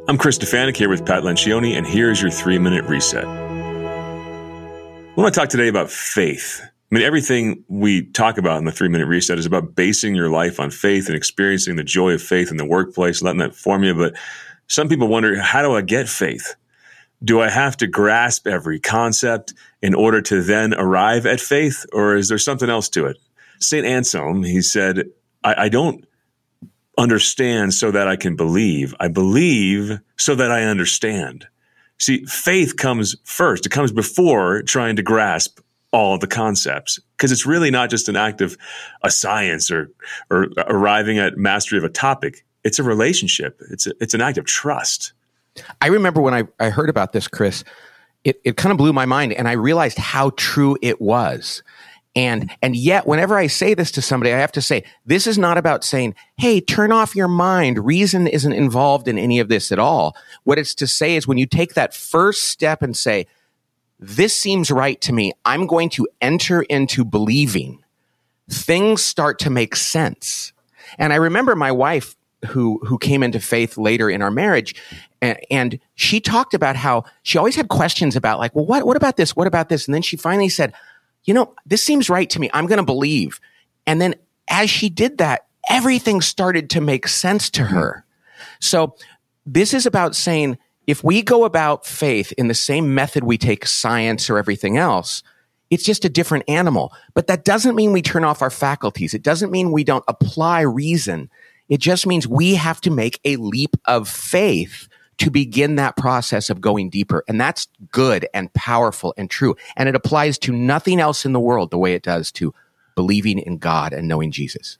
I'm Chris Stefanik here with Pat Lencioni, and here's your 3-minute reset. I want to talk today about faith. I mean, everything we talk about in the 3-minute reset is about basing your life on faith and experiencing the joy of faith in the workplace, letting that form you. But some people wonder, how do I get faith? Do I have to grasp every concept in order to then arrive at faith, or is there something else to it? St. Anselm, he said, I don't understand so that I can believe. I believe so that I understand. See, faith comes first. It comes before trying to grasp all of the concepts, because it's really not just an act of a science or arriving at mastery of a topic. It's a relationship. It's an act of trust. I remember when I heard about this, Chris, it kind of blew my mind, and I realized how true it was. And yet, whenever I say this to somebody, I have to say, this is not about saying, hey, turn off your mind. Reason isn't involved in any of this at all. What it's to say is when you take that first step and say, this seems right to me, I'm going to enter into believing, things start to make sense. And I remember my wife, who came into faith later in our marriage, and she talked about how she always had questions about, like, well, what about this? What about this? And then she finally said, this seems right to me. I'm going to believe. And then as she did that, everything started to make sense to her. So this is about saying, if we go about faith in the same method we take science or everything else, it's just a different animal. But that doesn't mean we turn off our faculties. It doesn't mean we don't apply reason. It just means we have to make a leap of faith to begin that process of going deeper. And that's good and powerful and true. And it applies to nothing else in the world the way it does to believing in God and knowing Jesus.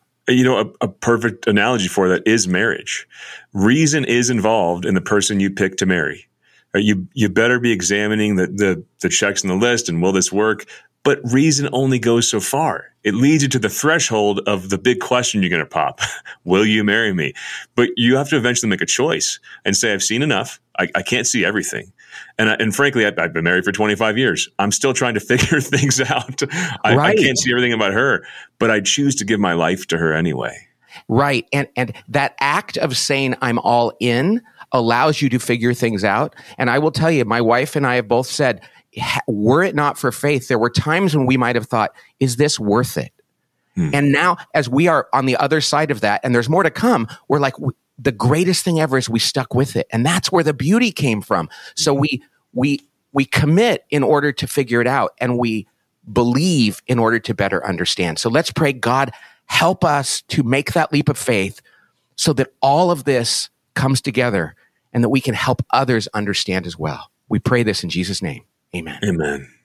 A perfect analogy for that is marriage. Reason is involved in the person you pick to marry. You better be examining the checks on the list and will this work? But reason only goes so far. It leads you to the threshold of the big question you're going to pop. Will you marry me? But you have to eventually make a choice and say, I've seen enough. I can't see everything. And frankly, I've been married for 25 years. I'm still trying to figure things out. I can't see everything about her, but I choose to give my life to her anyway. Right. And that act of saying I'm all in allows you to figure things out. And I will tell you, my wife and I have both said, were it not for faith, there were times when we might have thought, is this worth it? And now, as we are on the other side of that, and there's more to come, we're like, the greatest thing ever is we stuck with it. And that's where the beauty came from. So we commit in order to figure it out, and we believe in order to better understand. So let's pray, God, help us to make that leap of faith so that all of this comes together and that we can help others understand as well. We pray this in Jesus' name. Amen. Amen.